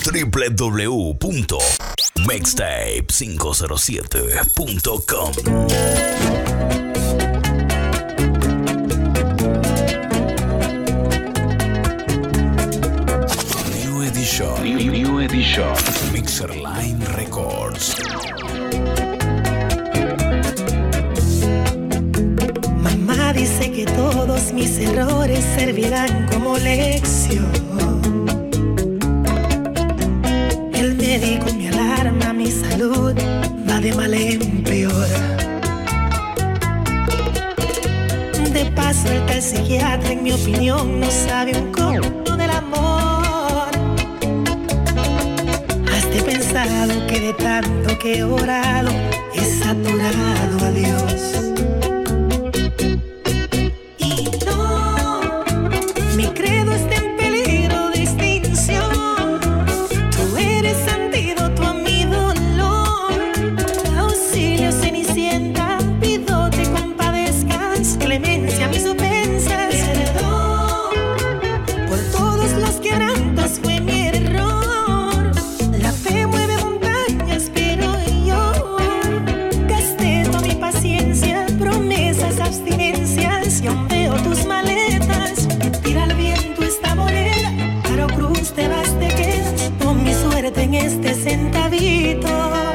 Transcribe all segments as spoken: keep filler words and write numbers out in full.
w w w punto mixtape cinco cero siete punto com. New Edition. New, New Edition. Mixerline Records. Mamá dice que todos mis errores servirán como lección. El médico me alarma, mi salud va de mal en peor. De paso el tal psiquiatra, en mi opinión, no sabe un coño del amor. Hasta he pensado que de tanto que he orado he saturado a Dios. En este centavito,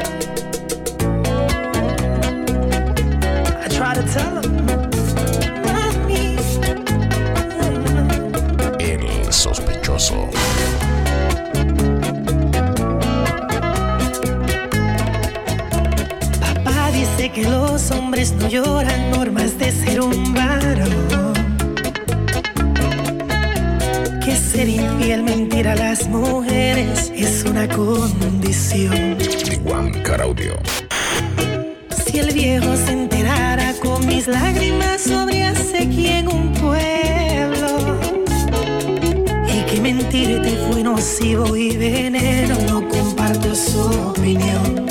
I try to tell him, mami. El sospechoso. Papá dice que los hombres no lloran, normas de ser un varón. Que ser infiel, mentir a las mujeres es una condición. Juan Caraudio. Si el viejo se enterara con mis lágrimas sobre sequía en un pueblo, y que mentirte fue nocivo y veneno, no comparto su opinión.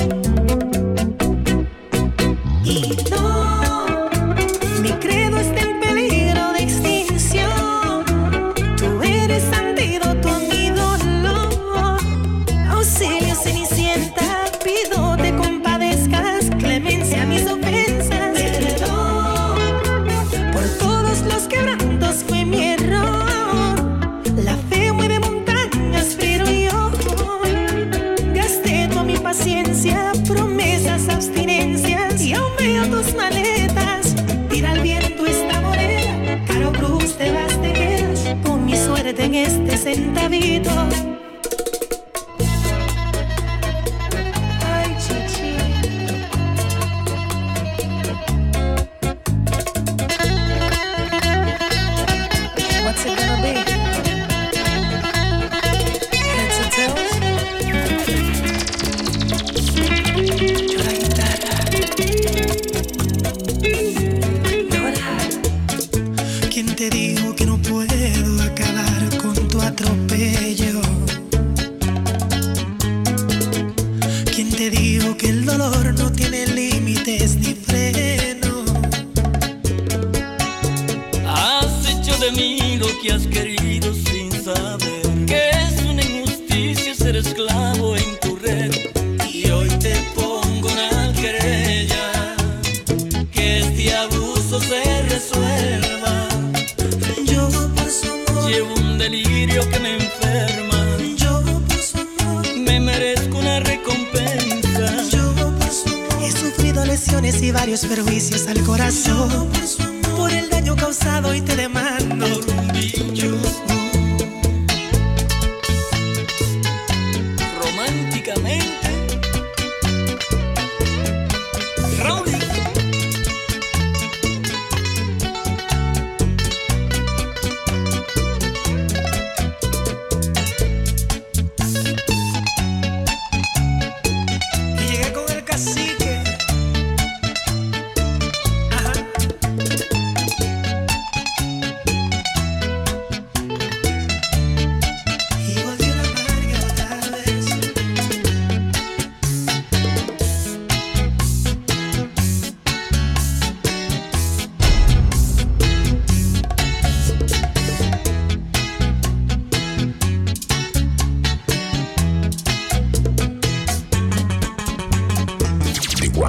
Y no, mi credo está en peligro de extinción. Tú eres antídoto a mi dolor. Auxilio, Cenicienta, pido te compadezcas. Clemencia a mis ofensas. Perdón por todos los quebrantos, fue mi error. La fe mueve montañas, pero yo gasté toda mi paciencia, promesas, abstinencias. Y aún veo tus maletas. Tira al viento esta morena, Caro Cruz, te vas, te quedas con mi suerte en este centavito. Ay, chichi. What's it gonna be? Heads or tails? Yo la guitarra. Llorar. ¿Quién te dijo que no puedo acabar con tu atropello? ¿Quién te dijo que el dolor no tiene límites ni freno? Has hecho de mí lo que has querido sin saber que es una injusticia ser esclavo en tu red. Y hoy te pongo una querella, que este abuso se resuelva. Yo por su amor, Llevo un delirio que me enferma, yo por su amor, me merezco una recompensa. yo por su amor. He sufrido lesiones y varios perjuicios al corazón. Yo por su amor, por el daño causado y te demando Por un bicho románticamente Rowdy. y llegué con el cacique. Ajá.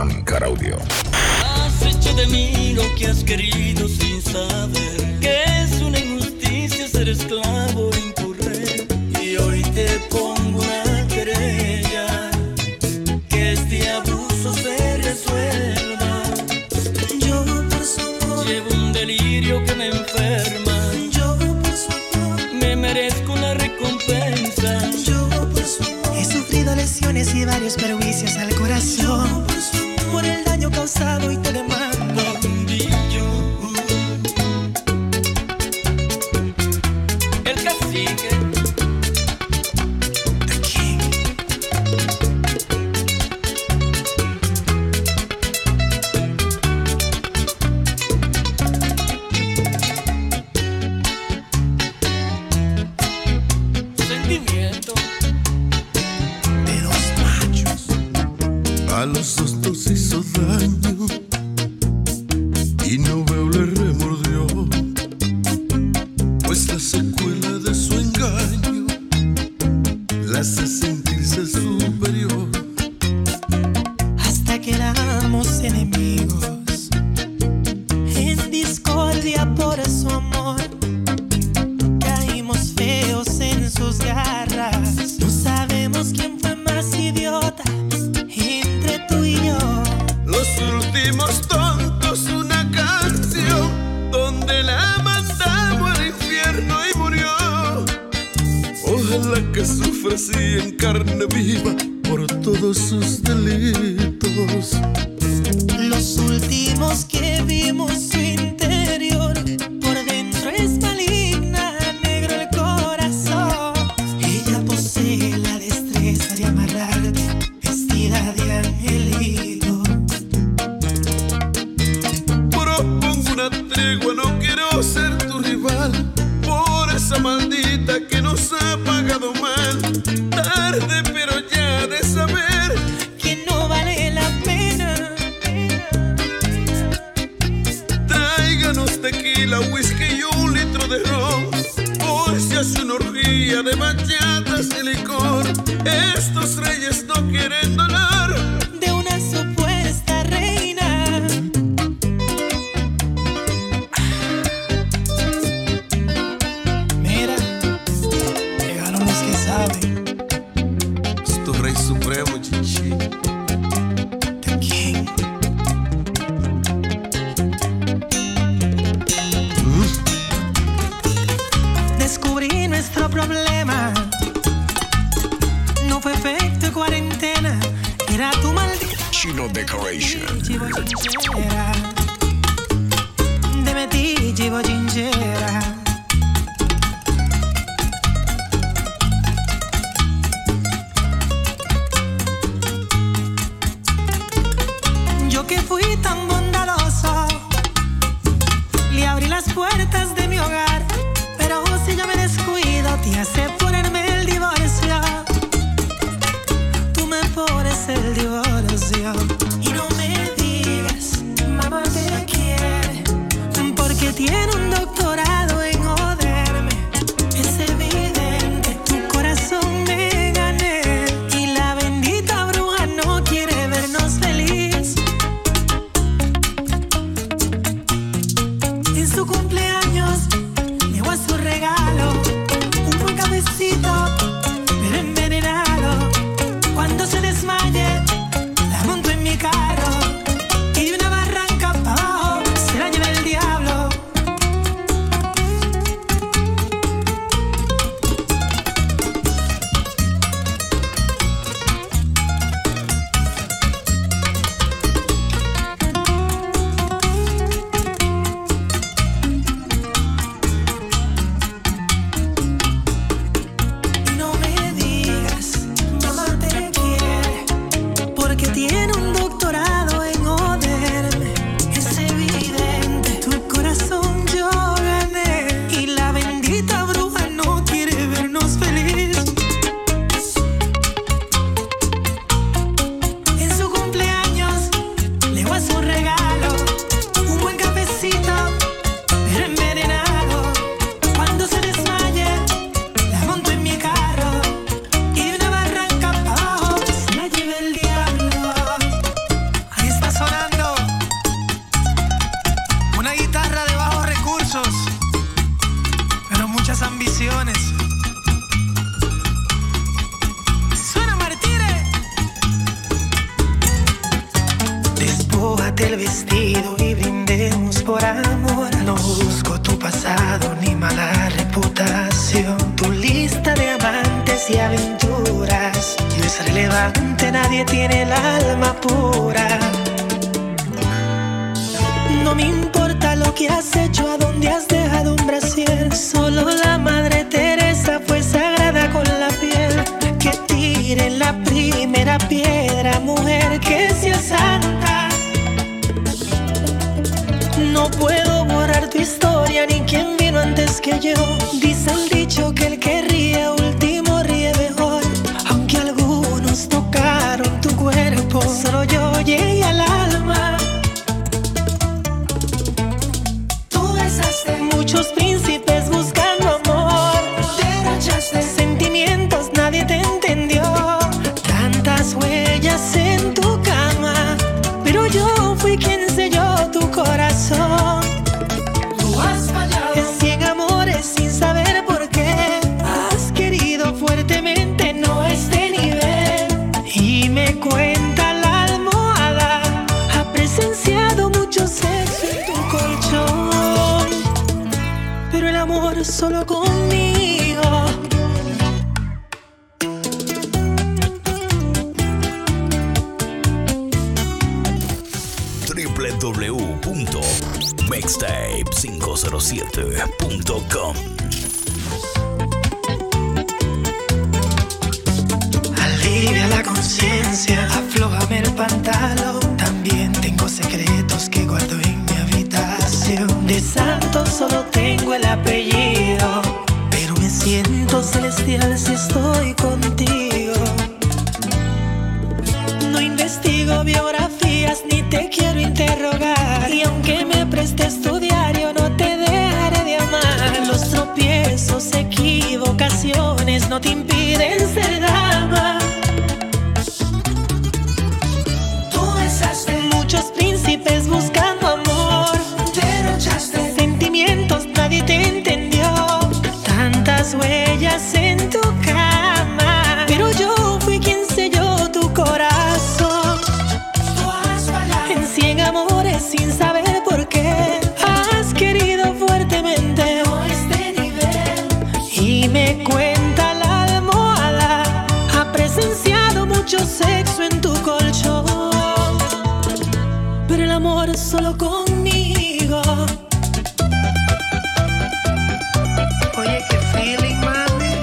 Ancar Audio. Has hecho de mí lo que has querido sin saber que es una injusticia ser esclavo en tu red. Y hoy te pongo una querella, que este abuso se resuelva. Yo por su amor, Llevo un delirio que me enferma. yo por su amor, Me merezco una recompensa. yo por su amor. He sufrido lesiones y varios perjuicios al corazón por, su amor, por el daño causado y te demando. Bondillo. El cacique. The King. Sentimiento. De dos machos. A los dos nos hizo daño y no veo le remordió, pues la secuela de su engaño la hace sentirse superior. Hasta que éramos enemigos, en discordia por su amor, caímos feos en sus garras. No sabemos quién fue más idiota entre tú y yo. Los últimos tontos, una canción donde la mandamos al infierno y murió. Ojalá que sufra así en carne viva por todos sus delitos. Los últimos que vimos su interior, por dentro es maligna, negro el corazón. Ella posee la destreza de amarrarte, vestida de angelito. Propongo una tregua, no quiero ser tu rival por esa maldita que nos ha pagado mal. Tarde pero ya de saber Que no vale la pena. tráiganos tequila, whisky y un litro de ron. Hoy se hace una orgía de bachatas y licor. Estos reyes no quieren dolor. De una supuesta reina. Mira, llegaron los que saben. Es tu rey supremo, chichi. The King. Descubrí nuestro problema. No fue efecto de cuarentena. Era tu maldita Chino Decoration. chivo chinchera. De metí chivo chinchera. Yo que fui tan bondadoso, le abrí las puertas de mi hogar. Pero si yo me descuido, te hace ponerme el divorcio. Tú me pones el divorcio. Y no me digas, mamá te quiere, porque tiene un doctorado en el vestido y brindemos por amor. No busco tu pasado ni mala reputación. Tu lista de amantes y aventuras no es relevante, nadie tiene el alma pura. No me importa lo que has hecho, a dónde has dejado un brasier. Solo la Madre Teresa fue sagrada con la piel. Que tiren la primera piedra, mujer que sea santa. No puedo borrar tu historia ni quién vino antes que yo. Dice el dicho que el que ríe último ríe mejor. Aunque algunos tocaron tu cuerpo, solo yo llegué al alma. Muchos príncipes buscando amor, derrochaste sentimientos, nadie te entendió. Tantas huellas en tu cama, pero yo fui quien selló tu corazón. Tú has fallado en cien amores sin saber por qué. Has querido fuertemente, no este nivel. Y me cuenta la almohada, ha presenciado mucho sexo en tu colchón. Pero el amor solo conmigo. doble u doble u doble u punto mixtape cinco cero siete punto com. Alivia la conciencia, aflójame el pantalón. También tengo secretos que guardo en mi habitación. De santo solo tengo el apellido, pero me siento celestial si estoy contigo. No investigo biografías ni te quiero interrogar. Y aunque me prestes tu diario, no te dejaré de amar. Los tropiezos, equivocaciones no te impiden ser dama. Tú besaste muchos príncipes buscando amor. Derrochaste sentimientos, nadie te entendió. Tantas huellas en tu cama, pero yo fui quien selló tu corazón. Tú has fallado en cien amores sin saber por qué. Has querido fuertemente, no este nivel. Y me cuenta la almohada, ha presenciado mucho sexo en tu colchón. Pero el amor es solo conmigo. Oye, qué feeling, mami.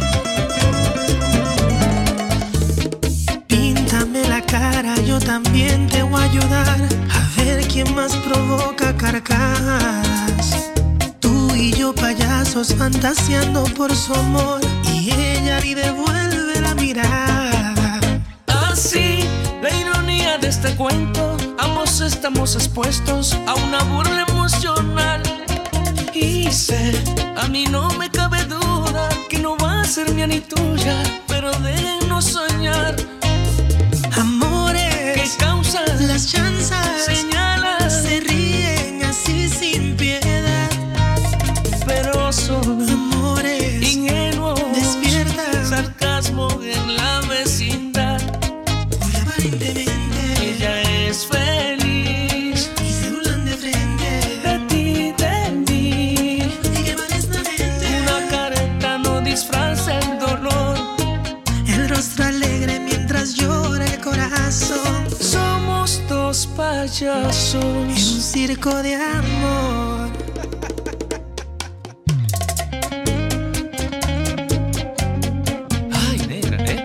Píntame la cara, yo también te voy a ayudar. A ver quién más provoca carcajadas. Tú y yo payasos fantaseando por su amor, y ella ni devuelve la mirada. Así, la ironía de este cuento, ambos estamos expuestos a una burla emocional. Y sé, a mí no me cabe duda que no va a ser mía ni tuya, pero déjennos soñar. Amores que causan las chanzas, señalas, se ríen así sin piedad. pero son Amores ingenuos, despierta sarcasmo en la vecindad. muy aparentemente Ella es feliz, y se burlan de frente. de ti, de mí. Y que parece una mente. Una careta no disfraza el dolor. El rostro alegre mientras llora el corazón. Somos dos En payasos. un circo de amor. Ay, negra, ¿eh?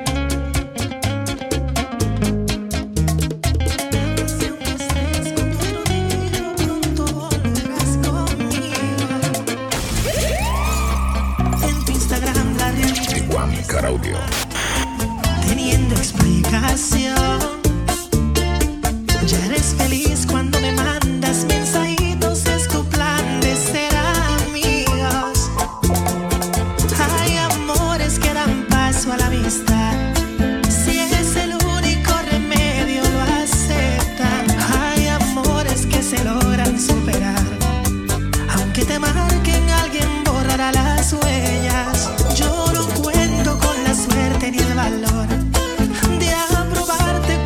Si aunque estés con tu rodillo, pronto volverás conmigo. En tu Instagram la realidad Juan Caraudio. teniendo explicación. Ya eres feliz cuando me mandas mensajitos, es tu plan de ser amigos. Hay amores que dan paso a la amistad. Si es el único remedio, lo aceptan. Hay amores que se logran superar. Aunque te marquen, alguien borrará las huellas. Yo no cuento con la suerte ni el valor de aprobarte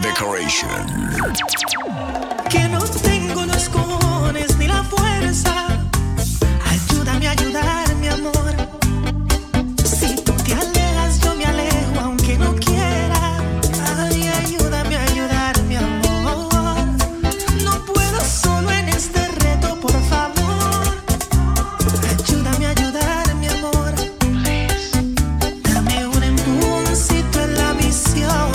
Decoration. Que no tengo los cojones ni la fuerza. Ayúdame a ayudar, mi amor. Si tú te alejas, yo me alejo, aunque no quiera. Ay, ayúdame a ayudar, mi amor. No puedo solo en este reto, por favor. Ayúdame a ayudar, mi amor. Dame un empujoncito en la visión.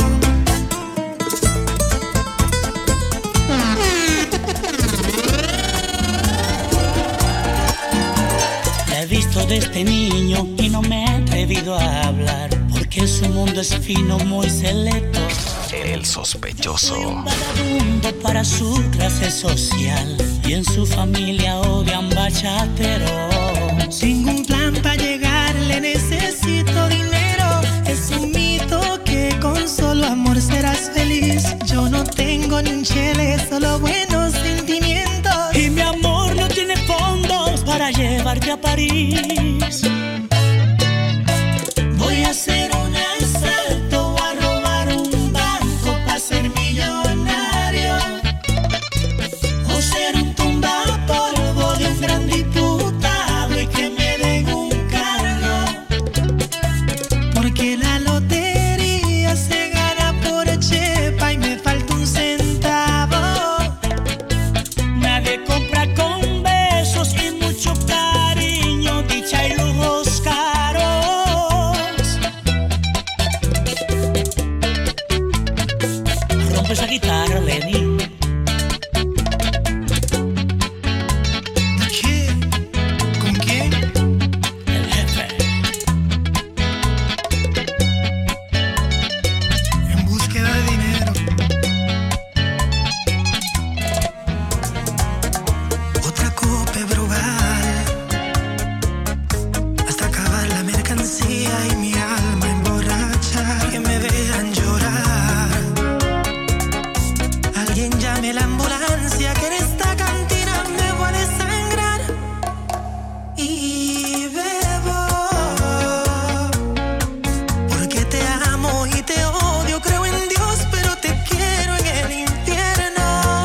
He visto de este niño y no me he atrevido a hablar, porque su mundo es fino, muy selecto. El sospechoso. Soy un vagabundo para su clase social, y en su familia odian bachatero. Tengo un plan para llegarle, necesito dinero. Es un mito que con solo amor serás feliz. Yo no tengo ni un chele, solo buenos sentimientos. Y mi amor no tiene fondos para llevarte a París. Voy a hacer un asalto o a robar un banco para ser millonario, o ser un tumbapolvo de un gran diputado y que me den un cargo. Porque la lotería se gana por chepa y me falta un centavo. Nadie compra con besos y mucho cariño, dicha y lujos caros. Rompe esa guitarra, Lenny. ¿Quién? ¿Con quién? El jefe. En búsqueda de dinero. Otra copa brugal hasta acabar la mercancía y mi alma emborracha. Que me vean llorar. Alguien llame la ambulancia, que en esta cantina me voy a desangrar. Y bebo porque te amo y te odio. Creo en Dios, pero te quiero en el infierno.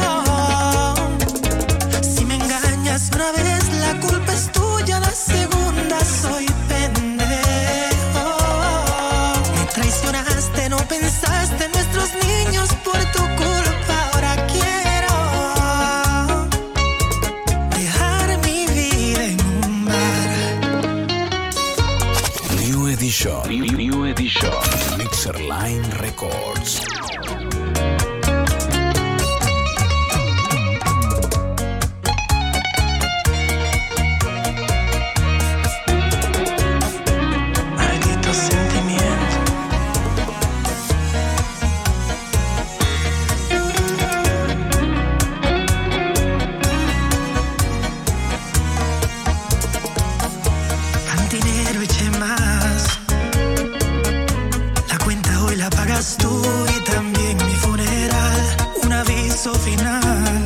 Si me engañas una vez, la culpa es tuya. La segunda, soy pendejo. Me traicionaste, no pensaste en nuestros niños. Por tu culpa ahora quiero dejar mi vida en un bar. New Edition. New, New Edition. Mixerline Records. Maldito sentimiento. Cantinero, eché más. La cuenta hoy la pagas tú y también mi funeral. Un aviso final.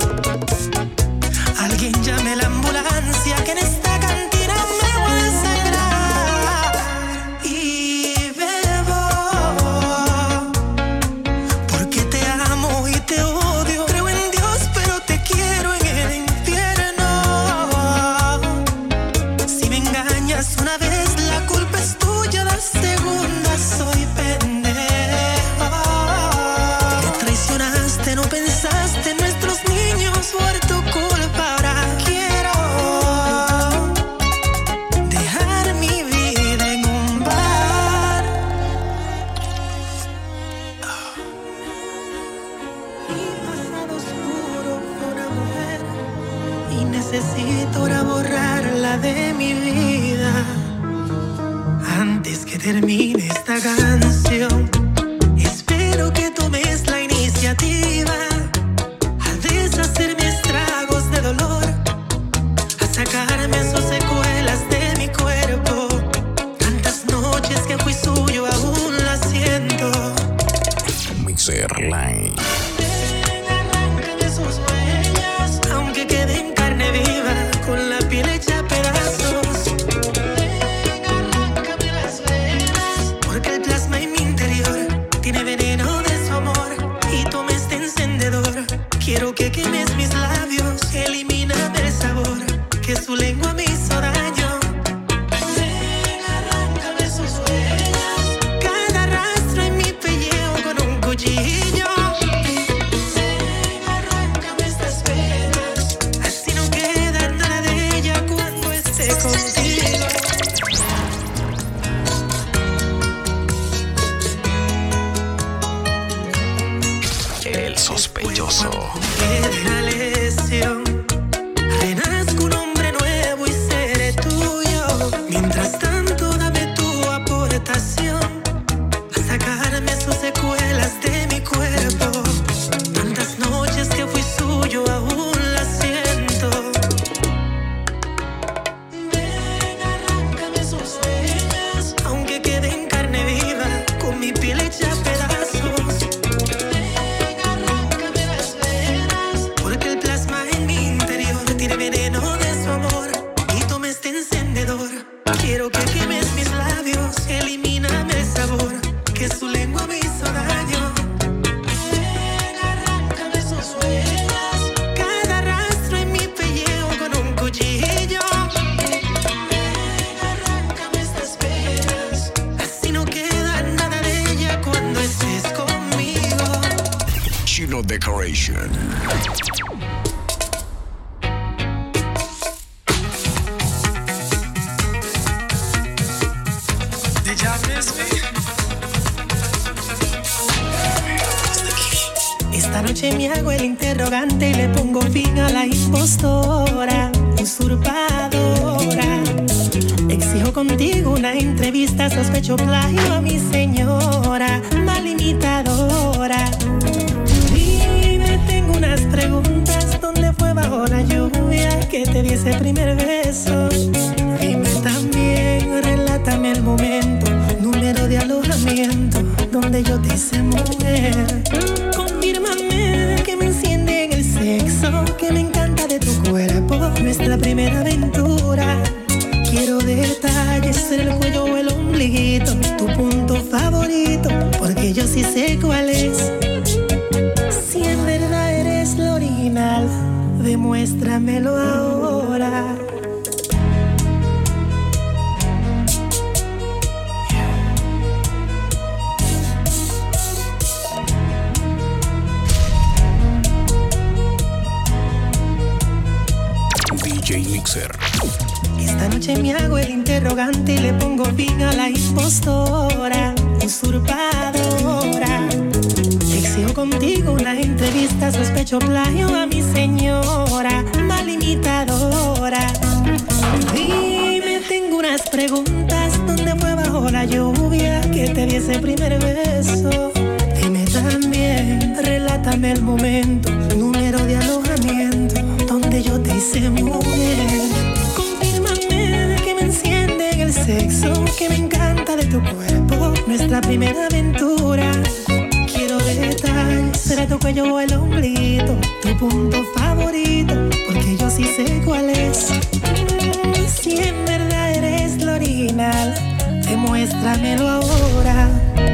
Alguien llame la ambulancia, que en esta cantina me voy a desangrar. Y bebo porque te amo y te odio. Creo en Dios, pero te quiero en el infierno. Si me engañas una vez, la culpa es tuya. La segunda, soy pendejo. Me traicionaste, no pensaste en nuestros niños. Por tu culpa ahora quiero dejar mi vida en un bar. Mi pasado oscuro fue una mujer y necesito ahora borrarla de mi vida. Antes que termine esta canción, espero que tomes la iniciativa a deshacerme estragos de dolor, a sacarme sus secuelas de mi cuerpo. Tantas noches que fui suyo aún la siento. Mixerline. Ven, arráncame sus huellas, aunque quede en carne viva, con la piel hecha a pedazos. Ven, arráncame las venas, porque el plasma en mi interior tiene veneno de su amor. que quemes mis labios, elimíname el sabor que su lengua me hizo daño. Ven, arráncame sus huellas, cada rastro en mi pellejo con un cuchillo. Ven, arráncame estas penas, así no queda nada de ella cuando esté contigo. El sospechoso. Queda lesión, renazco un hombre nuevo y seré tuyo. Mientras tanto, dame tu aportación a sacarme sus secuelas de mi cuerpo. Tantas noches que fui suyo, aún las siento. Ven, arráncame sus huellas, aunque quede en carne viva, con mi piel hecha pedazos. Quiero que quemes mis labios, elimíname el sabor que su lengua me hizo daño. Ven, arráncame sus huellas, cada rastro en mi pellejo con un cuchillo. Ven, arráncame estas penas, así no queda nada de ella cuando estés conmigo. Chino Decoration. Esta noche me hago el interrogante y le pongo fin a la impostora, usurpadora. Exijo contigo una entrevista, sospecho plagio a mi señora, mal imitadora. Dime, tengo unas preguntas, ¿dónde fue bajo la lluvia que te di ese primer beso? Dime también, relátame el momento, número de alojamiento, donde yo te hice mujer. Confírmame que me enciende en el sexo, que me encanta de tu cuerpo, nuestra primera aventura. Quiero detalles en el cuello o el ombliguito, tu punto favorito, porque yo sí sé cuál es. Si en verdad eres lo original, demuéstramelo ahora. D J Mixer. Esta noche me hago el interrogante y le pongo fin a la impostora, usurpadora. Exijo contigo una entrevista, sospecho plagio a mi señora, mal imitadora. Dime, tengo unas preguntas, ¿dónde fue bajo la lluvia que te di ese primer beso? Dime también, relátame el momento, número de alojamiento, donde yo te hice mujer. Confírmame que me enciende en el sexo, que me encanta de tu cuerpo, nuestra primera aventura. Quiero detalles, será tu cuello o el ombliguito, tu punto favorito, porque yo sí sé cuál es. Si en verdad eres lo original, demuéstramelo ahora.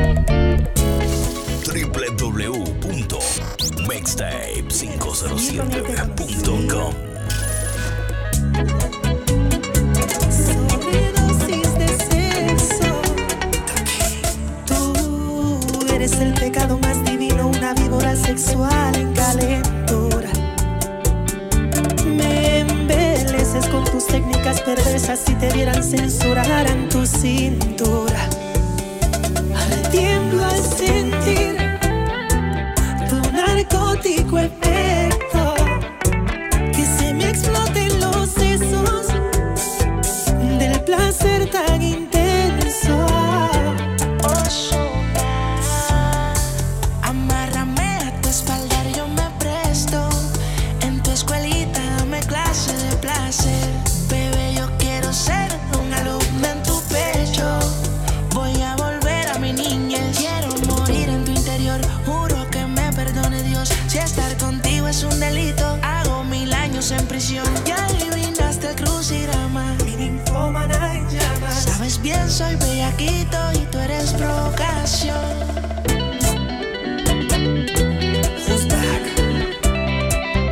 w w w punto mixtape cinco cero siete punto com. Sobredosis de sexo. Tú eres el pecado más divino, una víbora sexual en calentura. Me embeleces con tus técnicas perversas, si te vieran censuraran tu cintura. Tiemblo al sentir tu narcótico efecto, que se me exploten los sesos del placer tan intenso. Amárrame a tu espalda, yo me presto. En tu escuelita dame clase de placer. Bebé, yo quiero ser un alumno en tu pecho. Voy a volver a mi niñez. Quiero morir en tu interior, juro que me perdone Dios. Si estar contigo es un delito, hago mil años en prisión. Ya adivinaste el crucigrama, Mi ninfómana en llamas. sabes bien soy bellaquito y tú eres provocación. Who's back?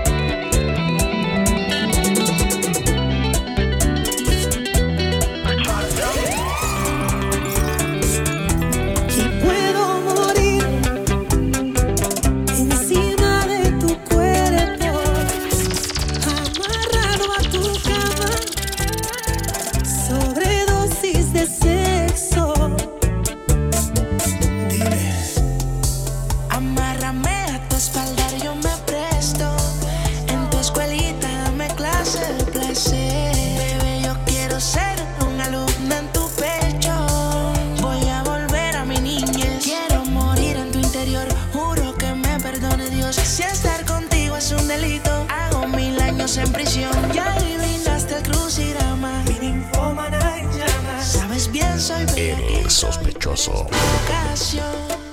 gritos. Si estar contigo es un delito, hago mil años en prisión. Ya adivinaste el crucigrama. Mi ninfómana en llamas. Sabes bien, soy Eres sospechoso. Ocasión.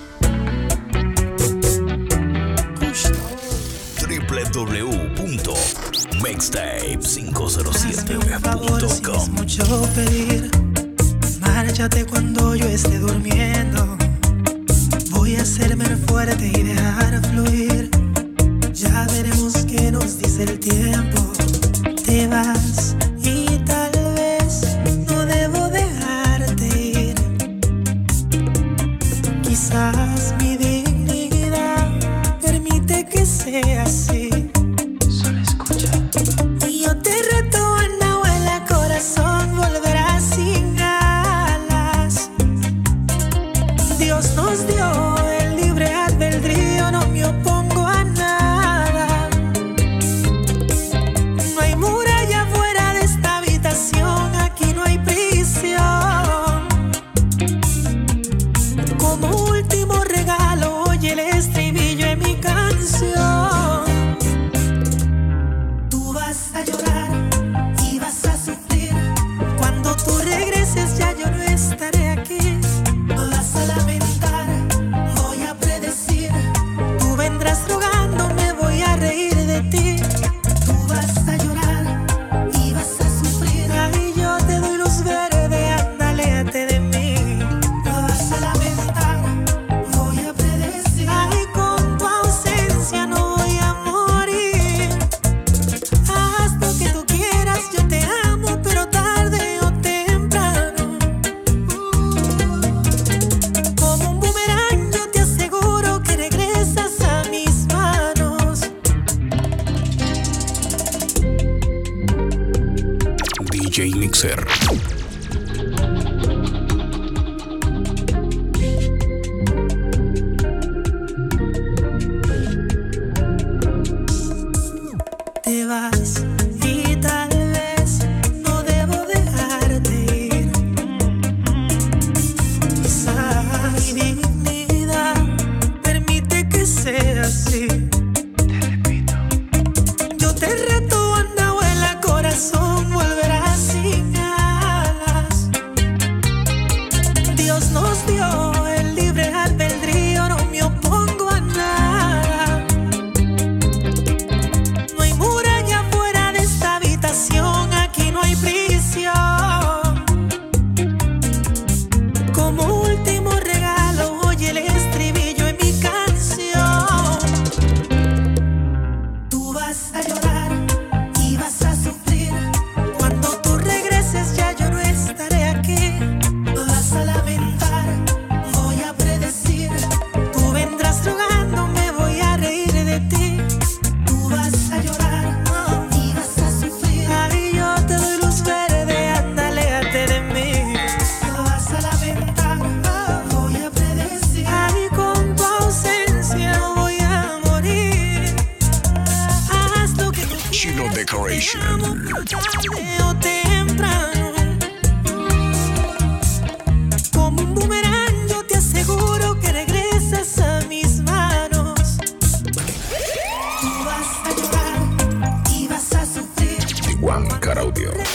doble u doble u doble u punto mixtape cinco cero siete Hazme un favor, punto si es com. mucho pedir. Márchate cuando yo esté durmiendo. Voy a hacerme fuerte y dejar fluir. Ya veremos qué nos dice el tiempo. Te vas y tal vez no debo dejarte ir. Quizás mi dignidad permite que sea así. Solo escucha. Y yo te reto en la abuela, corazón, volverás sin alas. Dios nos dio el libre albedrío, no me opongo a nada. No hay muralla fuera de esta habitación, aquí no hay prisión. Como último regalo, oye el estribillo en mi canción. Tú vas a llorar y vas a sufrir. Cuando tú regreses ya yo no estaré aquí. Vas a lamentar, voy a predecir. Tú vendrás rogando, me voy a reír de ti. Tú vas a llorar y vas a sufrir. Ay, yo te doy luz verde, anda, aléjate de mí. Vas a lamentar, voy a predecir. Ay, con tu ausencia no voy a morir. Haz lo que tú quieras, yo te amo, pero tarde o temprano. Como un boomerang yo te aseguro que regresas a mis manos. D J Mixer. Te vas y tal vez no debo dejarte ir. Quizás mi dignidad permite que sea así. Te repito. Yo te reto, anda, vuela, corazón, volverás sin alas. Dios nos dio el libre albedrío, no me opongo a nada. No hay muralla fuera de esta habitación, aquí no hay prisión. Como último regalo, oye el estribillo en mi canción. Tú vas a llorar y vas a sufrir. Cuando tú regreses ya yo no estaré aquí. Vas a lamentar, voy a predecir. Tú vendrás rogando, me voy a reír de ti. Tú vas a llorar y vas a sufrir. Ay, yo te doy luz verde, anda, aléjate de mí. Vas a lamentar, voy a predecir. Ay, con tu ausencia voy a morir. Haz lo que tú Chino quieras, Decoration. te amo, tarde o temprano. Como un boomerang yo te aseguro que regresas a mis manos. Tú vas a llorar y vas a sufrir. Juan Caraudio.